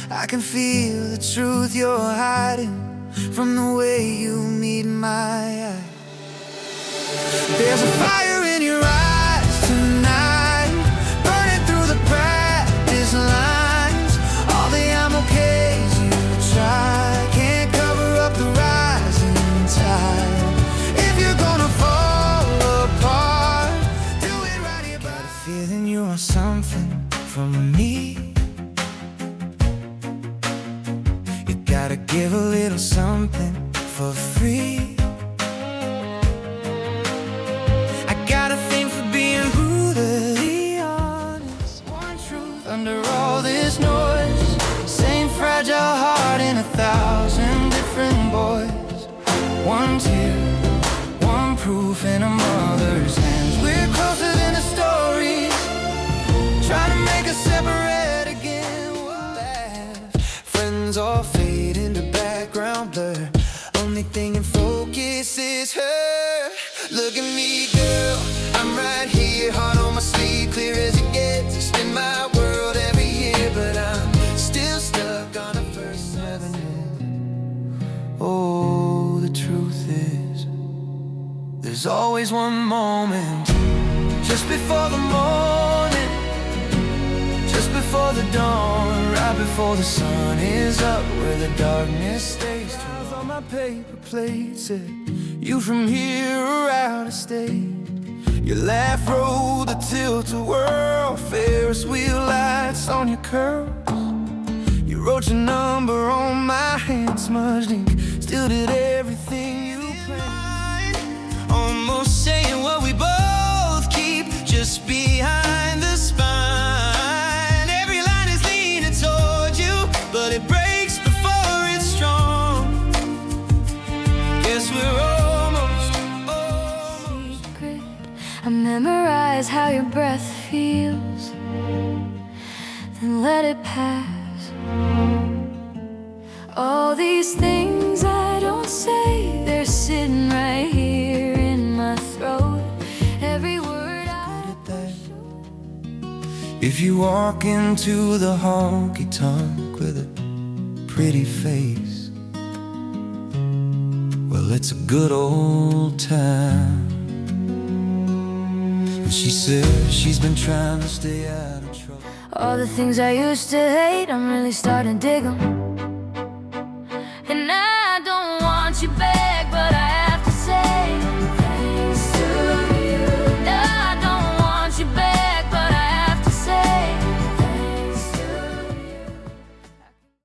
I can feel the truth you're hiding from the way you meet my eye. There's a fire in your eyes tonight, burning through the practice lines. All the I'm okays you try can't cover up the rising tide. If you're gonna fall apart, do it right here. Got a feeling you want something from me. You gotta give a little something for free. Under all this noise, same fragile heart in 1,000 different boys. One tear, one proof in a mother's hands. We're closer than the stories, trying to make us separate again. We'll laugh. Friends all fade into background blur. Only thing in focus is her. Look at me, girl, I'm right here, heart on my sleeve, clear as it gets. You spin my world every year, but I'm still stuck on a First Avenue. Oh, the truth is, there's always one moment just before the morning, just before the dawn, right before the sun is up, where the darkness stays true. On my paper plate said, you from here or out of state. Your laugh rode the tilt-a-whirl, Ferris wheel lights on your curls. You wrote your number on my hand, smudged ink, still did everything you planned. Almost saying what we both keep just behind the spine. Every line is leaning toward you, but it breaks before it's strong. Guess we're I memorize how your breath feels, then let it pass. All these things I don't say, they're sitting right here in my throat. Every word I If you walk into the honky-tonk with a pretty face, well, it's a good old time. She says she's been trying to stay out of trouble. all the things I used to hate, I'm really starting to dig them. And I don't want you back.